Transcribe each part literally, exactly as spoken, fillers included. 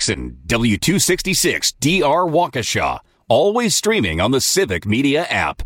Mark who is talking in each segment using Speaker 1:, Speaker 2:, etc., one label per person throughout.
Speaker 1: Jackson, W two sixty-six D R Waukesha. Always streaming on the Civic Media app.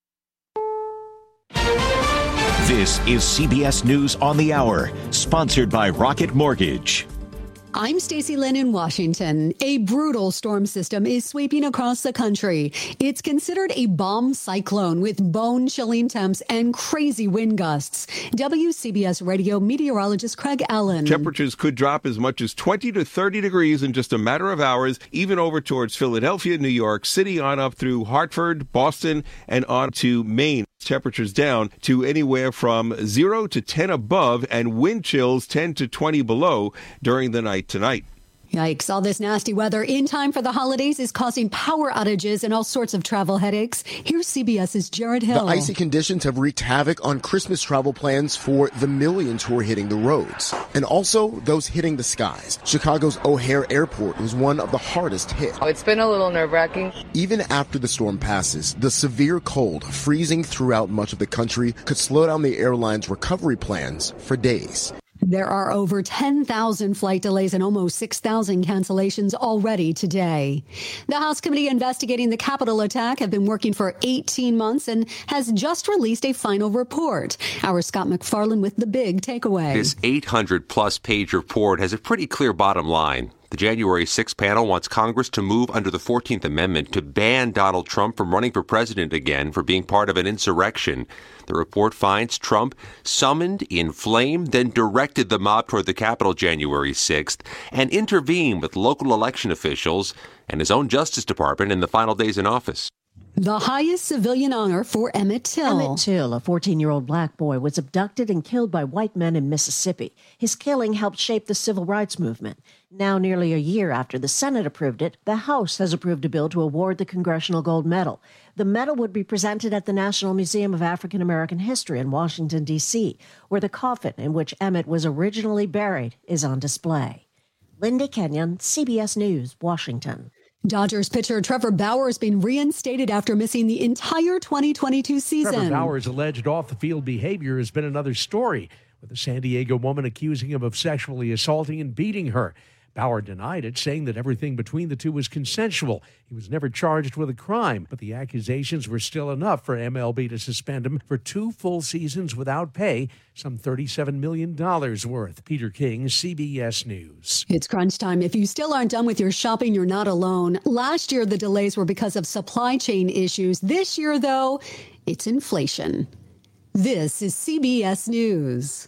Speaker 2: This is C B S News on the Hour, sponsored by Rocket Mortgage.
Speaker 3: I'm Stacey Lynn in Washington. A brutal storm system is sweeping across the country. It's considered a bomb cyclone with bone-chilling temps and crazy wind gusts. W C B S radio meteorologist Craig Allen.
Speaker 4: Temperatures could drop as much as twenty to thirty degrees in just a matter of hours, even over towards Philadelphia, New York City, on up through Hartford, Boston, and on to Maine. Temperatures down to anywhere from zero to ten above, and wind chills ten to twenty below during the night tonight.
Speaker 3: Yikes. All this nasty weather in time for the holidays is causing power outages and all sorts of travel headaches. Here's CBS's Jared Hill.
Speaker 5: The icy conditions have wreaked havoc on Christmas travel plans for the millions who are hitting the roads, and also those hitting the skies. Chicago's O'Hare Airport was one of the hardest hit.
Speaker 6: It's been a little nerve-wracking.
Speaker 5: Even after the storm passes, the severe cold freezing throughout much of the country could slow down the airline's recovery plans for days.
Speaker 3: There are over ten thousand flight delays and almost six thousand cancellations already today. The House committee investigating the Capitol attack have been working for eighteen months and has just released a final report. Our Scott McFarland with the big takeaway.
Speaker 7: This eight hundred plus page report has a pretty clear bottom line. The January sixth panel wants Congress to move under the fourteenth Amendment to ban Donald Trump from running for president again for being part of an insurrection. The report finds Trump summoned, inflamed, then directed the mob toward the Capitol January sixth and intervened with local election officials and his own Justice Department in the final days in office.
Speaker 3: The highest civilian honor for Emmett Till.
Speaker 8: Emmett Till, a fourteen-year-old black boy, was abducted and killed by white men in Mississippi. His killing helped shape the civil rights movement. Now, nearly a year after the Senate approved it, the House has approved a bill to award the Congressional Gold Medal. The medal would be presented at the National Museum of African American History in Washington, D C, where the coffin in which Emmett was originally buried is on display. Linda Kenyon, C B S News, Washington.
Speaker 3: Dodgers pitcher Trevor Bauer has been reinstated after missing the entire twenty twenty-two season.
Speaker 9: Trevor Bauer's alleged off-the-field behavior has been another story, with a San Diego woman accusing him of sexually assaulting and beating her. Bauer denied it, saying that everything between the two was consensual. He was never charged with a crime, but the accusations were still enough for M L B to suspend him for two full seasons without pay, some thirty-seven million dollars worth. Peter King, C B S News.
Speaker 3: It's crunch time. If you still aren't done with your shopping, you're not alone. Last year, the delays were because of supply chain issues. This year, though, it's inflation. This is C B S News.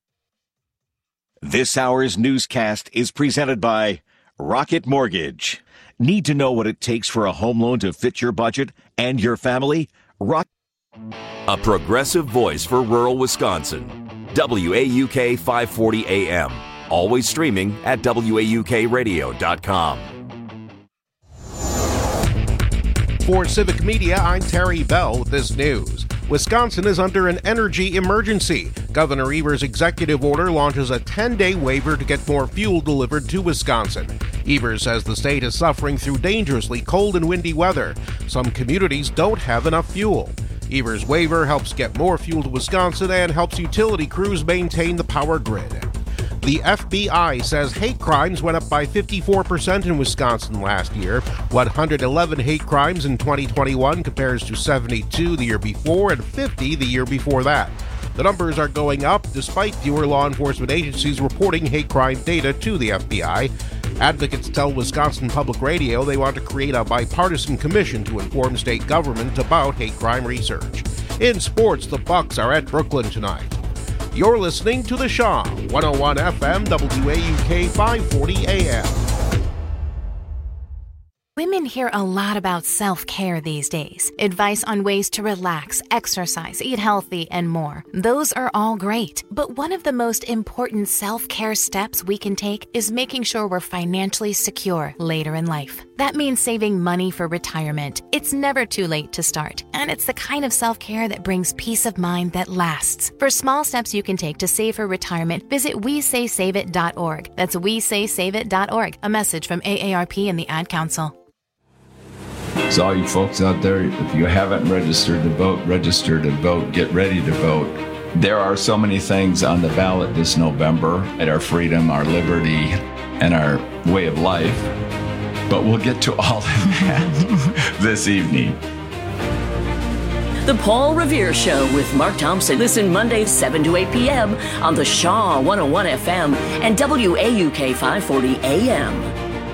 Speaker 2: This hour's newscast is presented by Rocket Mortgage. Need to know what it takes for a home loan to fit your budget and your family? Rock-
Speaker 1: A progressive voice for rural Wisconsin. W A U K five forty A M. Always streaming at W A U K radio dot com.
Speaker 10: For Civic Media, I'm Terry Bell with this news. Wisconsin is under an energy emergency. Governor Evers' executive order launches a ten-day waiver to get more fuel delivered to Wisconsin. Evers says the state is suffering through dangerously cold and windy weather. Some communities don't have enough fuel. Evers' waiver helps get more fuel to Wisconsin and helps utility crews maintain the power grid. The F B I says hate crimes went up by fifty-four percent in Wisconsin last year. one hundred eleven hate crimes in twenty twenty-one compares to seventy-two the year before and fifty the year before that. The numbers are going up despite fewer law enforcement agencies reporting hate crime data to the F B I. Advocates tell Wisconsin Public Radio they want to create a bipartisan commission to inform state government about hate crime research. In sports, the Bucks are at Brooklyn tonight. You're listening to The Shaw, one oh one F M, W A U K five forty A M.
Speaker 11: Women hear a lot about self-care these days. Advice on ways to relax, exercise, eat healthy, and more. Those are all great. But one of the most important self-care steps we can take is making sure we're financially secure later in life. That means saving money for retirement. It's never too late to start. And it's the kind of self-care that brings peace of mind that lasts. For small steps you can take to save for retirement, visit we say save it dot org. That's we say save it dot org. A message from A A R P and the Ad Council.
Speaker 12: So all you folks out there, if you haven't registered to vote, register to vote, get ready to vote. There are so many things on the ballot this November at our freedom, our liberty, and our way of life. But we'll get to all of that this evening.
Speaker 6: The Paul Revere Show with Mark Thompson. Listen Mondays seven to eight p.m. on the Shaw one oh one F M and W A U K five forty A M.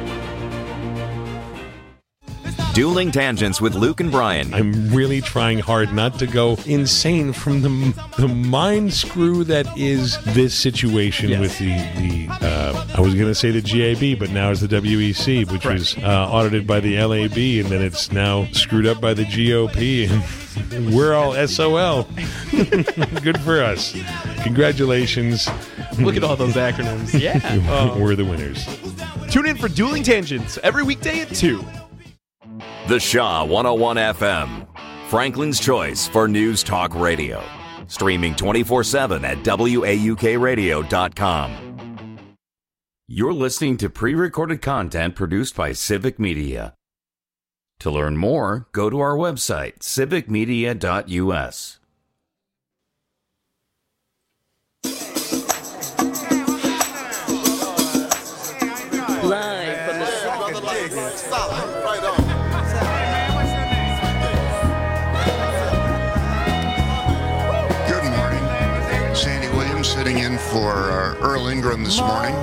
Speaker 1: Dueling Tangents with Luke and Brian.
Speaker 13: I'm really trying hard not to go insane from the the mind screw that is this situation yes. with the, the uh, I was going to say the G A B, but now it's the W E C, which right. was uh, audited by the L A B, and then it's now screwed up by the G O P, and we're all S O L. Good for us. Congratulations.
Speaker 14: Look at all those acronyms. Yeah.
Speaker 13: uh, we're the winners.
Speaker 14: Tune in for Dueling Tangents every weekday at two.
Speaker 1: The Shaw one oh one F M, Franklin's choice for news talk radio. Streaming twenty-four seven at W A U K radio dot com. You're listening to pre-recorded content produced by Civic Media. To learn more, go to our website, civic media dot U S.
Speaker 6: Live from the
Speaker 15: sitting in for uh, Earl Ingram this morning.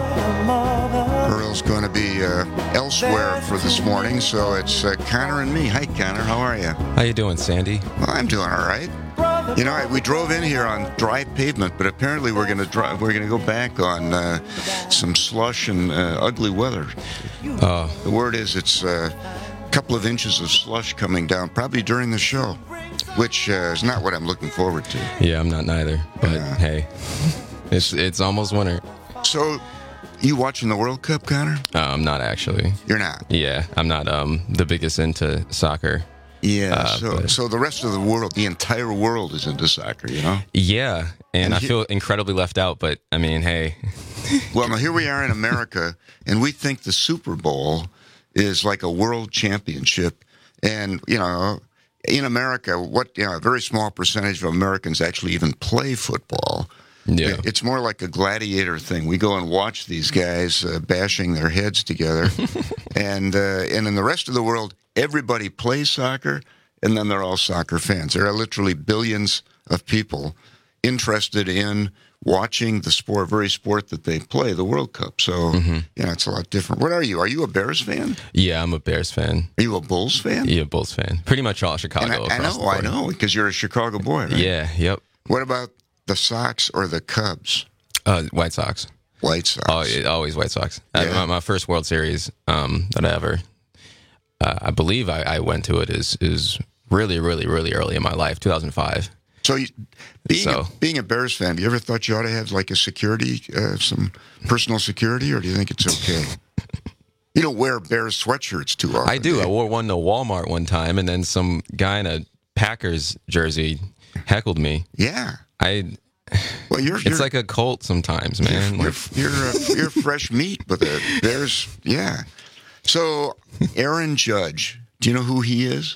Speaker 15: Earl's going to be uh, elsewhere for this morning, so it's uh, Connor and me. Hi, Connor. How are you?
Speaker 16: How you doing, Sandy?
Speaker 15: Well, I'm doing all right. You know, we drove in here on dry pavement, but apparently we're going to drive. We're going to go back on uh, some slush and uh, ugly weather.
Speaker 16: Uh,
Speaker 15: the word is it's uh, a couple of inches of slush coming down, probably during the show. Which uh, is not what I'm looking forward to.
Speaker 16: Yeah, I'm not neither. But uh, hey, it's it's almost winter.
Speaker 15: So, you watching the World Cup, Connor?
Speaker 16: Uh, I'm not actually.
Speaker 15: You're not?
Speaker 16: Yeah, I'm not um the biggest into soccer.
Speaker 15: Yeah,
Speaker 16: uh,
Speaker 15: so
Speaker 16: but...
Speaker 15: so the rest of the world, the entire world is into soccer, you know?
Speaker 16: Yeah, and, and I
Speaker 15: he...
Speaker 16: feel incredibly left out, but I mean, hey.
Speaker 15: Well, now here we are in America, and we think the Super Bowl is like a world championship, and, you know... In America, what you know, a very small percentage of Americans actually even play football.
Speaker 16: Yeah.
Speaker 15: It's more like a gladiator thing. We go and watch these guys uh, bashing their heads together. and uh, and in the rest of the world, everybody plays soccer, and then they're all soccer fans. There are literally billions of people interested in watching the sport, very sport that they play, the World Cup. So, mm-hmm. yeah, it's a lot different. What are you? Are you a Bears fan?
Speaker 16: Yeah, I'm a Bears fan.
Speaker 15: Are you a Bulls fan?
Speaker 16: Yeah, Bulls fan. Pretty much all Chicago.
Speaker 15: I, I know, I know, because you're a Chicago boy, right?
Speaker 16: Yeah, yep.
Speaker 15: What about the Sox or the Cubs?
Speaker 16: Uh, White Sox.
Speaker 15: White Sox.
Speaker 16: Oh, it, always White Sox.
Speaker 15: Yeah.
Speaker 16: I, my, my first World Series um, that I ever, uh, I believe I, I went to it is is really, really, really early in my life, two thousand five.
Speaker 15: So, you, being,
Speaker 16: so,
Speaker 15: a, being a Bears fan, do you ever thought you ought to have like a security, uh, some personal security, or do you think it's okay? You don't wear Bears sweatshirts too often.
Speaker 16: I do.
Speaker 15: do
Speaker 16: I wore one to Walmart one time, and then some guy in a Packers jersey heckled me.
Speaker 15: Yeah.
Speaker 16: I.
Speaker 15: Well, you're.
Speaker 16: It's
Speaker 15: you're,
Speaker 16: like a cult sometimes, man.
Speaker 15: You're
Speaker 16: like,
Speaker 15: you're, you're, uh, you're fresh meat with a Bears. Yeah. So, Aaron Judge, do you know who he is?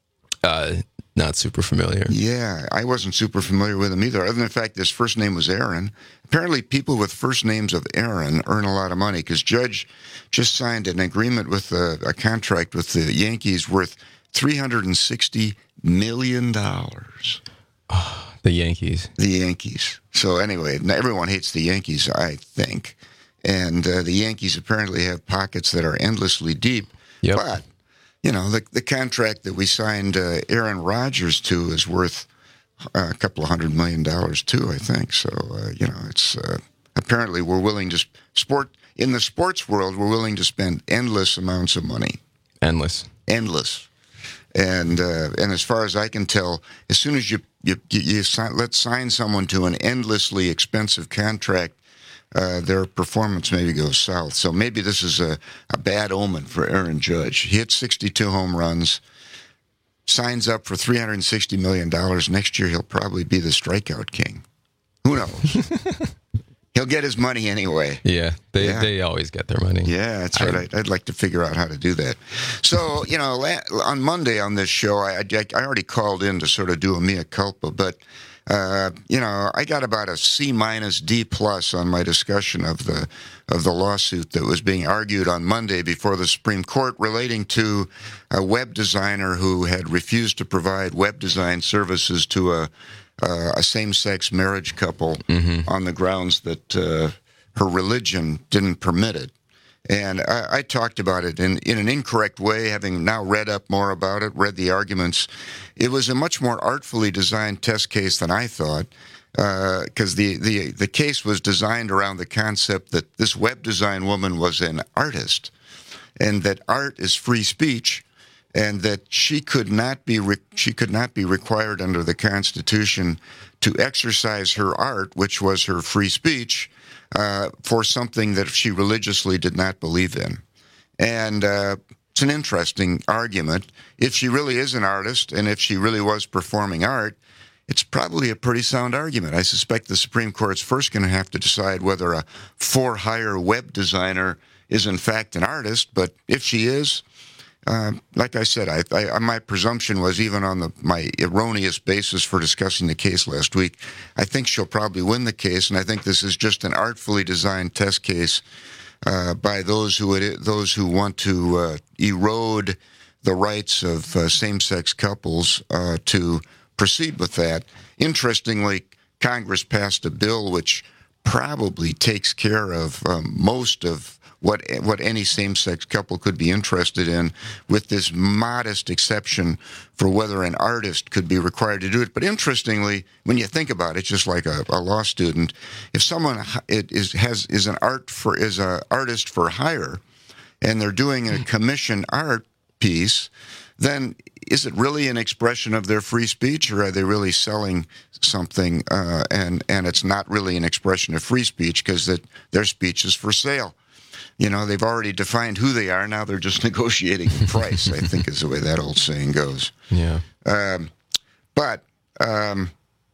Speaker 16: Uh. Not super familiar.
Speaker 15: Yeah, I wasn't super familiar with him either, other than the fact his first name was Aaron. Apparently, people with first names of Aaron earn a lot of money because Judge just signed an agreement with a, a contract with the Yankees worth three hundred sixty million dollars.
Speaker 16: Oh, the Yankees.
Speaker 15: The Yankees. So anyway, everyone hates the Yankees, I think. And uh, the Yankees apparently have pockets that are endlessly deep.
Speaker 16: Yep.
Speaker 15: But you know, the the contract that we signed uh, Aaron Rodgers to is worth uh, a couple of hundred million dollars too, I think. So, uh, you know, it's uh, apparently we're willing to sport in the sports world. We're willing to spend endless amounts of money.
Speaker 16: Endless.
Speaker 15: Endless. And uh, and as far as I can tell, as soon as you you, you, you sign, let's sign someone to an endlessly expensive contract, Uh, their performance maybe goes south. So maybe this is a, a bad omen for Aaron Judge. He hit sixty-two home runs, signs up for three hundred sixty million dollars. Next year, he'll probably be the strikeout king. Who knows? He'll get his money anyway.
Speaker 16: Yeah, they
Speaker 15: yeah.
Speaker 16: they always get their money.
Speaker 15: Yeah, that's right. I, I'd, I'd like to figure out how to do that. So, you know, on Monday on this show, I, I, I already called in to sort of do a mea culpa, but Uh, you know, I got about a C minus D plus on my discussion of the of the lawsuit that was being argued on Monday before the Supreme Court relating to a web designer who had refused to provide web design services to a uh, a same-sex marriage couple mm-hmm. on the grounds that uh, her religion didn't permit it. And I, I talked about it in, in an incorrect way, having now read up more about it, read the arguments. It was a much more artfully designed test case than I thought, because uh, the, the, the case was designed around the concept that this web design woman was an artist, and that art is free speech, and that she could not be re- she could not be required under the Constitution to exercise her art, which was her free speech, Uh, for something that she religiously did not believe in. And uh, it's an interesting argument. If she really is an artist, and if she really was performing art, it's probably a pretty sound argument. I suspect the Supreme Court's first going to have to decide whether a for-hire web designer is in fact an artist, but if she is, Uh, like I said, I, I, my presumption was, even on the, my erroneous basis for discussing the case last week, I think she'll probably win the case, and I think this is just an artfully designed test case uh, by those who would, those who want to uh, erode the rights of uh, same-sex couples uh, to proceed with that. Interestingly, Congress passed a bill which probably takes care of um, most of what what any same-sex couple could be interested in, with this modest exception for whether an artist could be required to do it. But interestingly, when you think about it, just like a, a law student, if someone it is has is an art for is a artist for hire, and they're doing a commission art piece, then is it really an expression of their free speech, or are they really selling something uh, and and it's not really an expression of free speech because that their speech is for sale? You know, they've already defined who they are. Now they're just negotiating the price, I think is the way that old saying goes.
Speaker 16: Yeah.
Speaker 15: Um, but, um,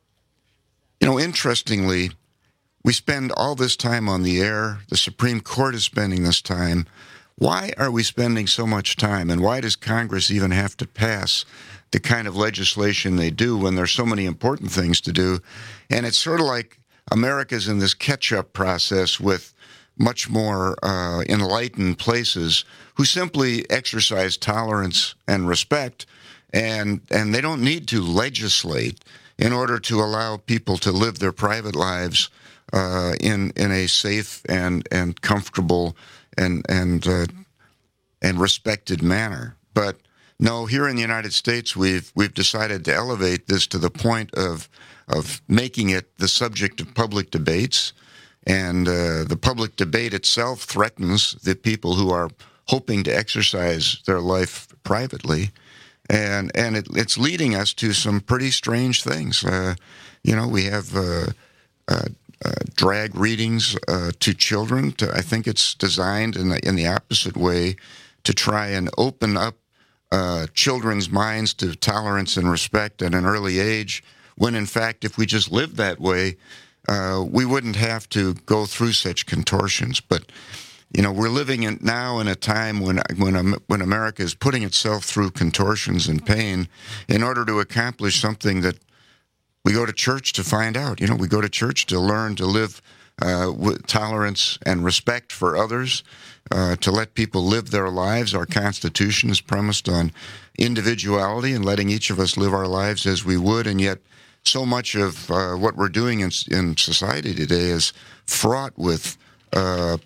Speaker 15: you know, interestingly, we spend all this time on the air. The Supreme Court is spending this time. Why are we spending so much time? And why does Congress even have to pass the kind of legislation they do when there's so many important things to do? And it's sort of like America's in this catch-up process with much more uh, enlightened places who simply exercise tolerance and respect, and and they don't need to legislate in order to allow people to live their private lives uh, in in a safe and and comfortable and and uh, and respected manner. But no, here in the United States, we've we've decided to elevate this to the point of of making it the subject of public debates. And uh, the public debate itself threatens the people who are hoping to exercise their life privately. And and it, it's leading us to some pretty strange things. Uh, you know, we have uh, uh, uh, drag readings uh, to children. To, I think it's designed in the, in the opposite way to try and open up uh, children's minds to tolerance and respect at an early age, when in fact, if we just lived that way, Uh, we wouldn't have to go through such contortions. But, you know, we're living in now in a time when when when America is putting itself through contortions and pain in order to accomplish something that we go to church to find out. You know, we go to church to learn to live uh, with tolerance and respect for others, uh, to let people live their lives. Our Constitution is premised on individuality and letting each of us live our lives as we would, and yet so much of uh, what we're doing in, in society today is fraught with uh,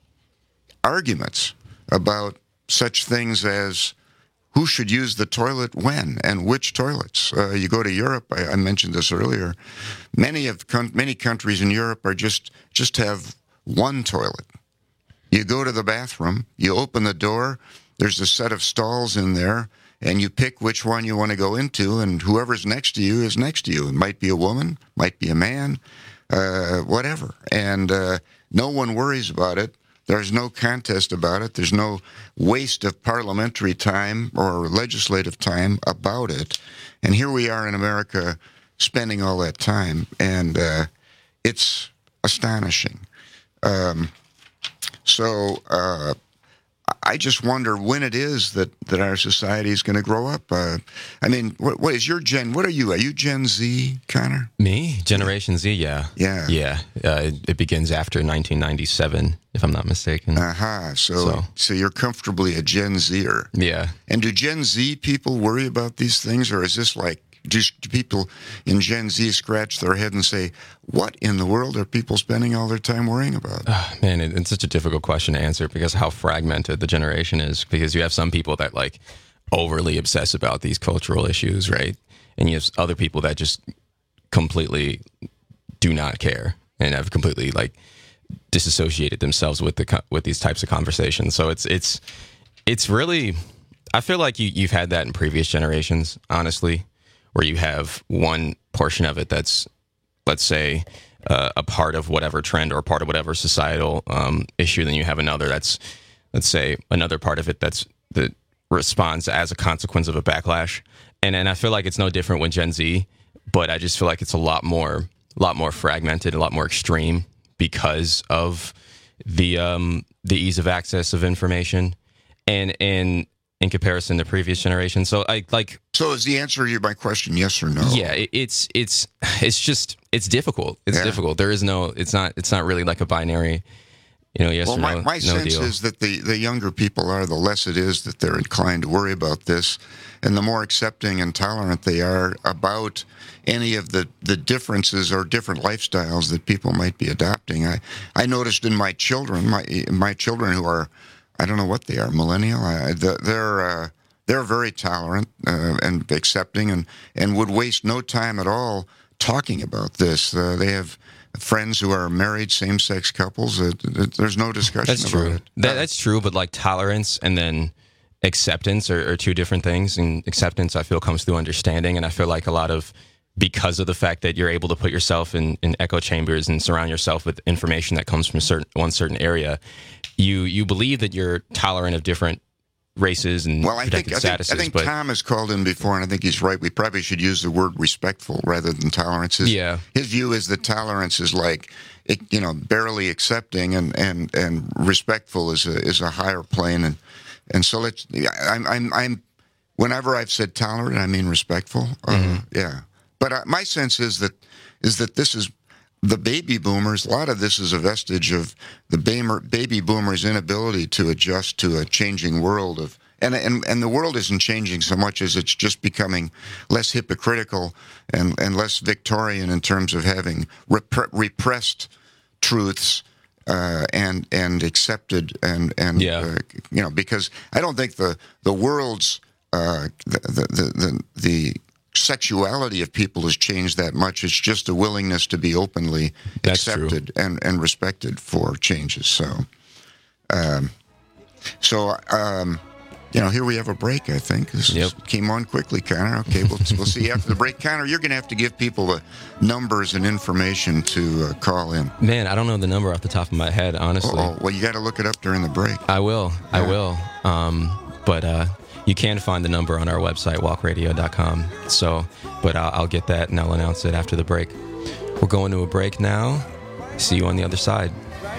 Speaker 15: arguments about such things as who should use the toilet when and which toilets. Uh, you go to Europe, I, I mentioned this earlier, many of con- many countries in Europe are just just have one toilet. You go to the bathroom, you open the door, there's a set of stalls in there, and you pick which one you want to go into, and whoever's next to you is next to you. It might be a woman, might be a man, uh, whatever. And uh, no one worries about it. There's no contest about it. There's no waste of parliamentary time or legislative time about it. And here we are in America spending all that time, and uh, it's astonishing. Um, so... Uh, I just wonder when it is that, that our society is going to grow up. Uh, I mean, what, what is your gen? What are you? Are you Gen Z, Connor?
Speaker 16: Me? Generation Z, yeah.
Speaker 15: Yeah.
Speaker 16: Yeah. Uh, it, it begins after nineteen ninety-seven, if I'm not mistaken.
Speaker 15: Uh-huh. So,
Speaker 16: So-
Speaker 15: so you're comfortably a Gen Zer.
Speaker 16: Yeah.
Speaker 15: And do Gen Z people worry about these things, or is this like, do, do people in Gen Z scratch their head and say, what in the world are people spending all their time worrying about?
Speaker 16: Man, it, it's such a difficult question to answer because how fragmented the generation is. Because you have some people that like overly obsess about these cultural issues, right? And you have other people that just completely do not care and have completely like disassociated themselves with the co- with these types of conversations. So it's it's it's really, I feel like you you've had that in previous generations, honestly, where you have one portion of it that's, let's say, uh, a part of whatever trend or part of whatever societal um, issue. Then you have another that's, let's say, another part of it that's that responds as a consequence of a backlash. And and I feel like it's no different with Gen Z, but I just feel like it's a lot more, a lot more fragmented, a lot more extreme because of the um, the ease of access of information, and and in comparison to previous generations. So I like.
Speaker 15: So is the answer to my question yes or no?
Speaker 16: Yeah, it, it's it's it's just it's difficult. It's
Speaker 15: Yeah.
Speaker 16: difficult. There is no. It's not. It's not really like a binary. You know, yes
Speaker 15: well,
Speaker 16: or
Speaker 15: my,
Speaker 16: no.
Speaker 15: my
Speaker 16: no
Speaker 15: sense
Speaker 16: deal.
Speaker 15: is that the, the younger people are, the less it is that they're inclined to worry about this, and the more accepting and tolerant they are about any of the, the differences or different lifestyles that people might be adopting. I, I noticed in my children, my my children who are, I don't know what they are, millennial. I, they're uh, they're very tolerant uh, and accepting, and, and would waste no time at all talking about this. Uh, they have friends who are married same-sex couples. Uh, there's no discussion
Speaker 16: That's
Speaker 15: about
Speaker 16: true.
Speaker 15: it.
Speaker 16: That, that's true, but like tolerance and then acceptance are, are two different things. And acceptance, I feel, comes through understanding. And I feel like a lot of, because of the fact that you're able to put yourself in, in echo chambers and surround yourself with information that comes from certain one certain area, you you believe that you're tolerant of different races and
Speaker 15: Well, I think,
Speaker 16: protected
Speaker 15: I think,
Speaker 16: statuses.
Speaker 15: I think
Speaker 16: but
Speaker 15: Tom has called in before, and I think he's right. We probably should use the word respectful rather than tolerance. His,
Speaker 16: Yeah.
Speaker 15: his view is that tolerance is like, it, you know, barely accepting, and, and, and respectful is a is a higher plane. And and so let's. I'm I'm I'm. Whenever I've said tolerant, I mean respectful. Uh,
Speaker 16: Mm-hmm.
Speaker 15: Yeah, but uh, my sense is that is that this is. The baby boomers, a lot of this is a vestige of the baby boomers' inability to adjust to a changing world of, and and and the world isn't changing so much as it's just becoming less hypocritical and, and less Victorian in terms of having repre- repressed truths uh, and and accepted and and
Speaker 16: Yeah.
Speaker 15: uh, you know, because I don't think the the world's uh, the, the the the sexuality of people has changed that much. It's just a willingness to be openly
Speaker 16: That's
Speaker 15: accepted and, and respected for changes. So, um, so um, you know, here we have a break. I think this
Speaker 16: Yep.
Speaker 15: came on quickly, Connor. Okay, we'll we'll see you after the break. Connor, you're going to have to give people the numbers and information to uh, call in.
Speaker 16: Man, I don't know the number off the top of my head, honestly.
Speaker 15: Oh, well, you got to look it up during the break.
Speaker 16: I will. I will. Um, but uh, you can find the number on our website, walk radio dot com. So, but I'll, I'll get that and I'll announce it after the break. We're going to a break now. See you on the other side.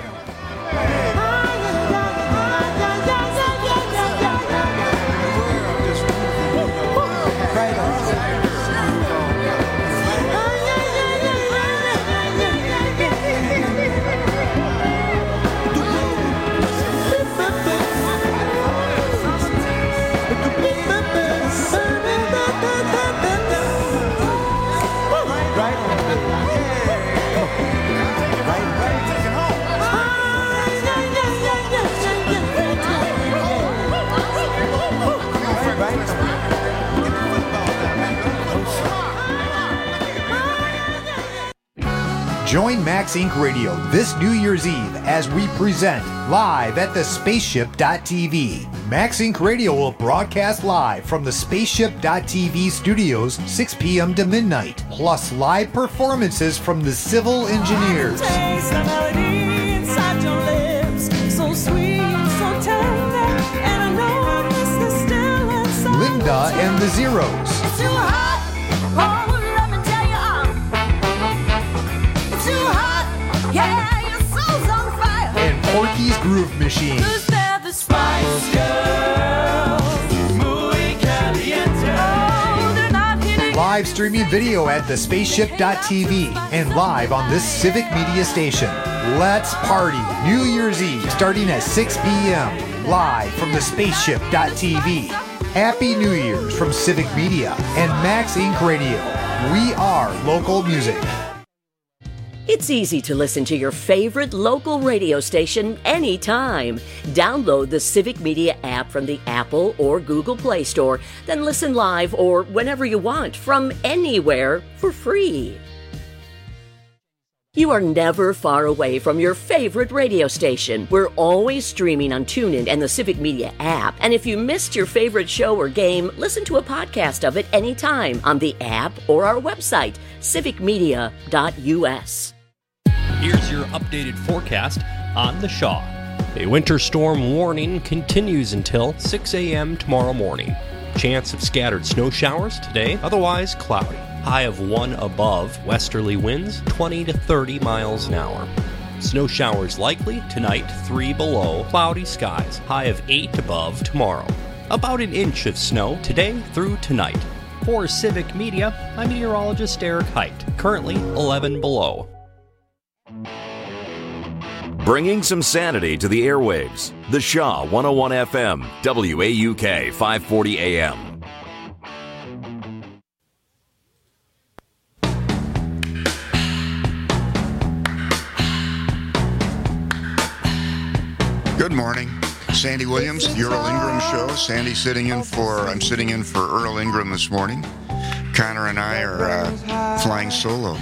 Speaker 17: Join Max Incorporated. Radio this New Year's Eve as we present live at the spaceship dot t v. Max Incorporated. Radio will broadcast live from the spaceship dot t v studios six p.m. to midnight, plus live performances from the Civil Engineers. Linda and the Zeros. And Porky's Groove Machine. live streaming video at the spaceship dot t v and live on this Civic Media station. Let's party New Year's Eve starting at six p.m. live from the spaceship dot t v. Happy New Year's from Civic Media and Max Incorporated. Radio. We are local music.
Speaker 6: It's easy to listen to your favorite local radio station anytime. Download the Civic Media app from the Apple or Google Play Store, then listen live or whenever you want from anywhere for free. You are never far away from your favorite radio station. We're always streaming on TuneIn and the Civic Media app. And if you missed your favorite show or game, listen to a podcast of it anytime on the app or our website, civic media dot u s.
Speaker 18: Here's your updated forecast on the Shaw. A winter storm warning continues until six a.m. tomorrow morning. Chance of scattered snow showers today, otherwise cloudy. High of one above, westerly winds twenty to thirty miles an hour. Snow showers likely tonight, three below, cloudy skies. High of eight above tomorrow. About an inch of snow today through tonight. For Civic Media, I'm meteorologist Eric Height. Currently eleven below.
Speaker 1: Bringing some sanity to the airwaves. The Shaw one oh one F M, W A U K five forty A M.
Speaker 15: Good morning. Sandy Williams, the Earl Ingram Show. Sandy sitting in for, I'm sitting in for Earl Ingram this morning. Connor and I are uh, flying solo.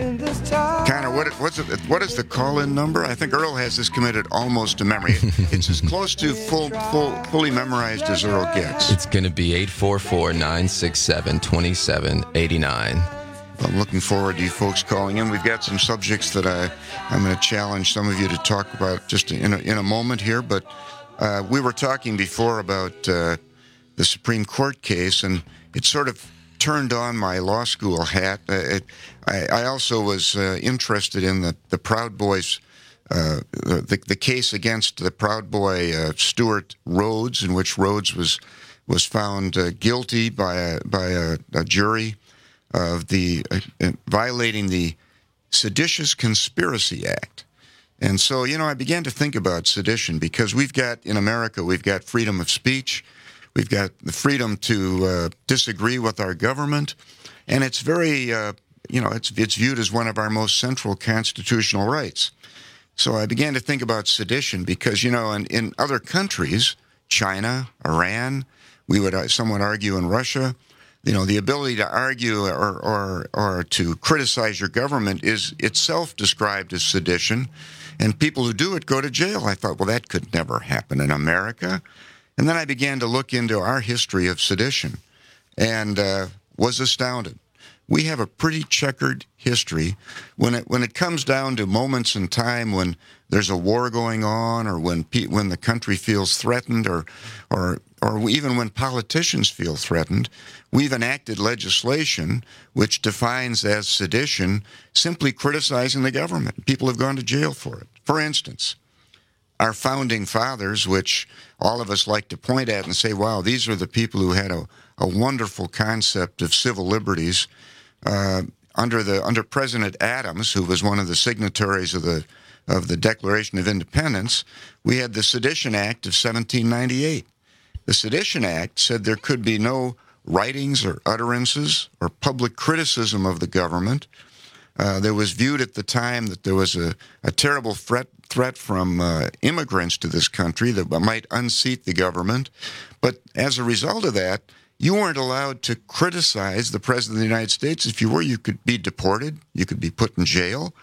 Speaker 15: Connor, what, what's it, what is the call-in number? I think Earl has this committed almost to memory. It's as close to full, full, fully memorized as Earl gets.
Speaker 16: It's going to be eight four four, nine six seven, two seven eight nine.
Speaker 15: I'm looking forward to you folks calling in. We've got some subjects that I, I'm going to challenge some of you to talk about just in a, in a moment here. But uh, we were talking before about uh, the Supreme Court case, and it sort of turned on my law school hat. Uh, it, I, I also was uh, interested in the, the Proud Boys, uh, the, the case against the Proud Boy uh, Stuart Rhodes, in which Rhodes was was found uh, guilty by a, by a, a jury of the uh, uh, violating the Seditious Conspiracy Act. And so, you know, I began to think about sedition because we've got, in America, we've got freedom of speech, we've got the freedom to uh, disagree with our government, and it's very, uh, you know, it's it's viewed as one of our most central constitutional rights. So I began to think about sedition because, you know, in, in other countries, China, Iran, we would, uh, some would argue in Russia, you know, the ability to argue or, or or to criticize your government is itself described as sedition, and people who do it go to jail. I thought, well, that could never happen in America. And then I began to look into our history of sedition and uh, was astounded. We have a pretty checkered history when it when it comes down to moments in time when there's a war going on, or when pe- when the country feels threatened, or or or even when politicians feel threatened. We've enacted legislation which defines as sedition simply criticizing the government. People have gone to jail for it. For instance, our founding fathers, which all of us like to point at and say, wow, these are the people who had a, a wonderful concept of civil liberties. Uh, under the under President Adams, who was one of the signatories of the of the Declaration of Independence, we had the Sedition Act of seventeen ninety-eight. The Sedition Act said there could be no writings or utterances or public criticism of the government. Uh, there was viewed at the time that there was a, a terrible threat, threat from uh, immigrants to this country that might unseat the government. But as a result of that, you weren't allowed to criticize the President of the United States. If you were, you could be deported. You could be put in jail.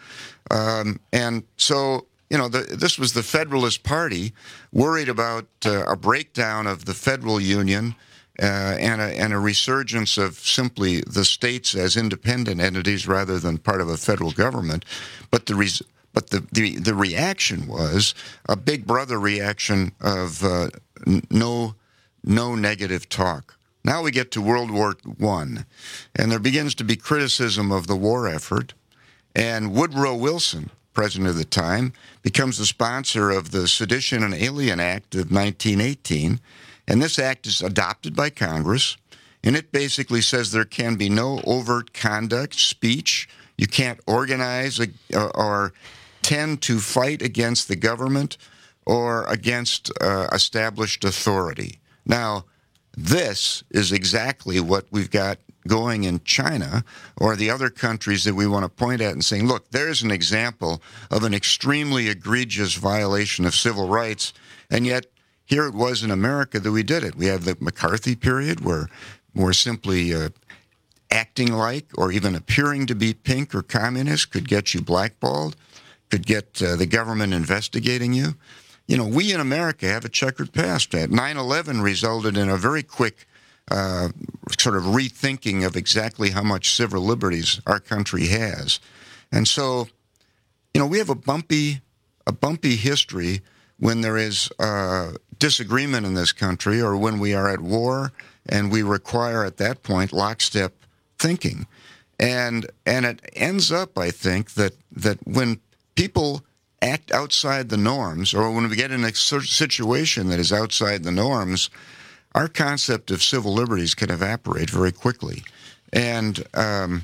Speaker 15: Um, and so, you know, the, this was the Federalist Party worried about uh, a breakdown of the federal union uh, and, a, and a resurgence of simply the states as independent entities rather than part of a federal government. But the res- but the, the, the reaction was a big brother reaction of uh, n- no no negative talk. Now we get to World War One, and there begins to be criticism of the war effort, and Woodrow Wilson, president of the time, becomes the sponsor of the Sedition and Alien Act of nineteen eighteen, and this act is adopted by Congress, and it basically says there can be no overt conduct, speech. You can't organize or, or tend to fight against the government or against uh, established authority. Now, this is exactly what we've got going in China or the other countries that we want to point at and saying, look, there's an example of an extremely egregious violation of civil rights, and yet here it was in America that we did it. We have the McCarthy period where we're simply uh, acting like or even appearing to be pink or communist could get you blackballed, could get uh, the government investigating you. You know, we in America have a checkered past. nine eleven resulted in a very quick uh, sort of rethinking of exactly how much civil liberties our country has. And so, you know, we have a bumpy, a bumpy history when there is uh, disagreement in this country or when we are at war, and we require at that point lockstep thinking. And and it ends up, I think, that that when people act outside the norms, or when we get in a situation that is outside the norms, our concept of civil liberties can evaporate very quickly. And um,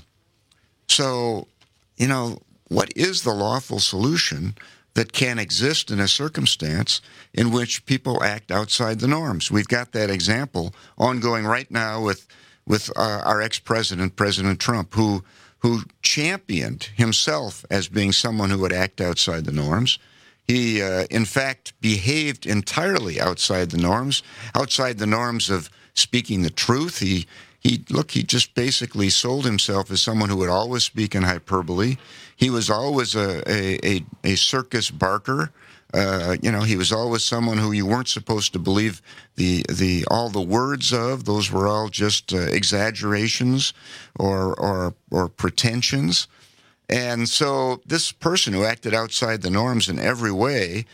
Speaker 15: so, you know, what is the lawful solution that can exist in a circumstance in which people act outside the norms? We've got that example ongoing right now with with uh, our ex-president, President Trump, who who championed himself as being someone who would act outside the norms. He, uh, in fact, behaved entirely outside the norms, outside the norms of speaking the truth. He, he, look, he just basically sold himself as someone who would always speak in hyperbole. He was always a, a, a, a circus barker. Uh, you know, he was always someone who you weren't supposed to believe the the all the words of. Those were all just uh, exaggerations or or or pretensions. And so this person who acted outside the norms in every way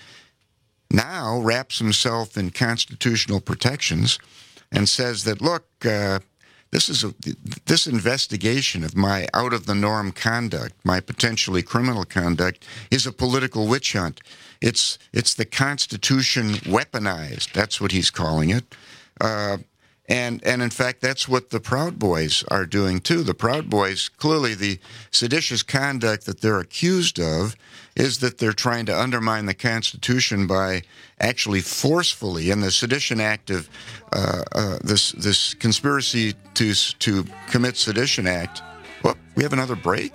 Speaker 15: now wraps himself in constitutional protections and says that, look, uh, this is a, this investigation of my out-of-the-norm conduct, my potentially criminal conduct, is a political witch hunt. It's it's the Constitution weaponized. That's what he's calling it. Uh, and, and in fact, that's what the Proud Boys are doing, too. The Proud Boys, clearly the seditious conduct that they're accused of is that they're trying to undermine the Constitution by actually forcefully, in the Sedition Act of uh, uh, this this conspiracy to to commit sedition act. Well, we have another break?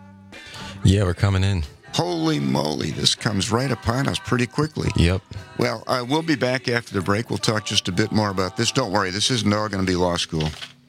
Speaker 16: Yeah, we're coming in.
Speaker 15: Holy moly, this comes right upon us pretty quickly.
Speaker 16: Yep.
Speaker 15: Well, uh, we'll be back after the break. We'll talk just a bit more about this. Don't worry, this isn't all going to be law school.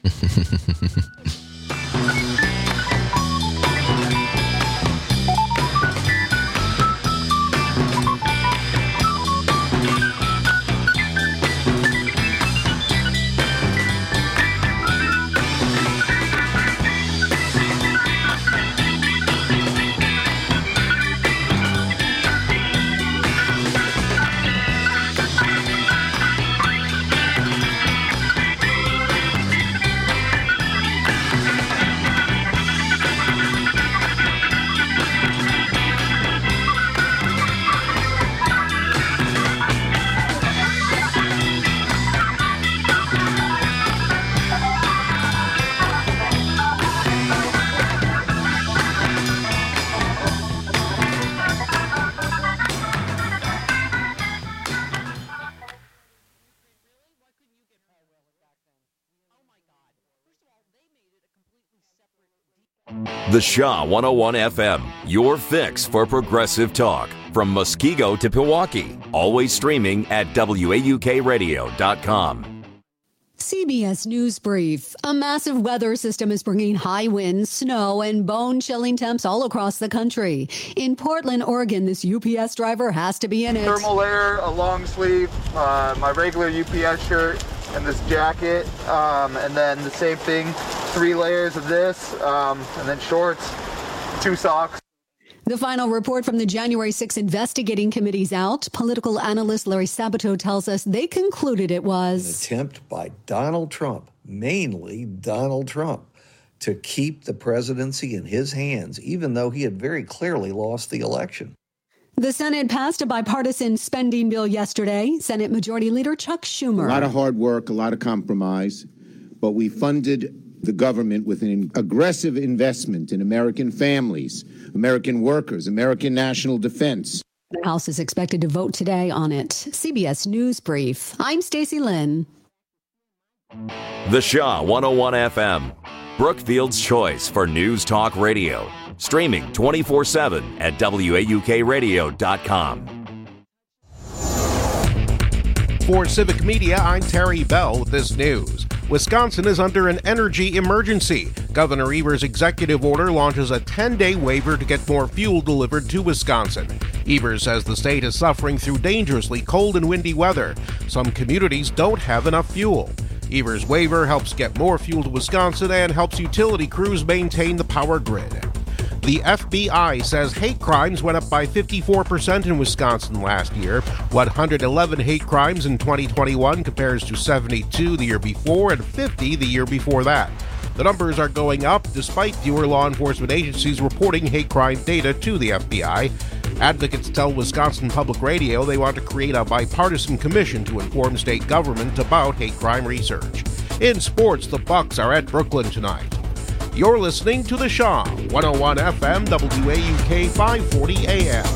Speaker 1: The Shaw one oh one F M, your fix for progressive talk. From Muskego to Pewaukee, always streaming at W A U K radio dot com.
Speaker 3: C B S News Brief. A massive weather system is bringing high winds, snow, and bone-chilling temps all across the country. In Portland, Oregon, this U P S driver has to be in it.
Speaker 19: Thermal layer, a long sleeve, uh, my regular U P S shirt, and this jacket, um, and then the same thing, three layers of this, um, and then shorts, two socks.
Speaker 3: The final report from the January sixth investigating committee's out. Political analyst Larry Sabato tells us they concluded it was
Speaker 20: an attempt by Donald Trump, mainly Donald Trump, to keep the presidency in his hands, even though he had very clearly lost the election.
Speaker 3: The Senate passed a bipartisan spending bill yesterday. Senate Majority Leader Chuck Schumer.
Speaker 21: A lot of hard work, a lot of compromise. but we funded the government with an aggressive investment in American families, American workers, American national defense.
Speaker 3: The House is expected to vote today on it. C B S News Brief. I'm Stacey Lynn.
Speaker 1: The Shaw one oh one F M, Brookfield's choice for News Talk Radio. Streaming twenty-four seven at W A U K radio dot com.
Speaker 10: For Civic Media, I'm Terry Bell with this news. Wisconsin is under an energy emergency. Governor Evers' executive order launches a ten-day waiver to get more fuel delivered to Wisconsin. Evers says the state is suffering through dangerously cold and windy weather. Some communities don't have enough fuel. Evers' waiver helps get more fuel to Wisconsin and helps utility crews maintain the power grid. The F B I says hate crimes went up by fifty-four percent in Wisconsin last year. one hundred eleven hate crimes in twenty twenty-one compares to seventy-two the year before and fifty the year before that. The numbers are going up despite fewer law enforcement agencies reporting hate crime data to the F B I. Advocates tell Wisconsin Public Radio they want to create a bipartisan commission to inform state government about hate crime research. In sports, the Bucks are at Brooklyn tonight. You're listening to The Shaw, one oh one F M, W A U K five forty A M.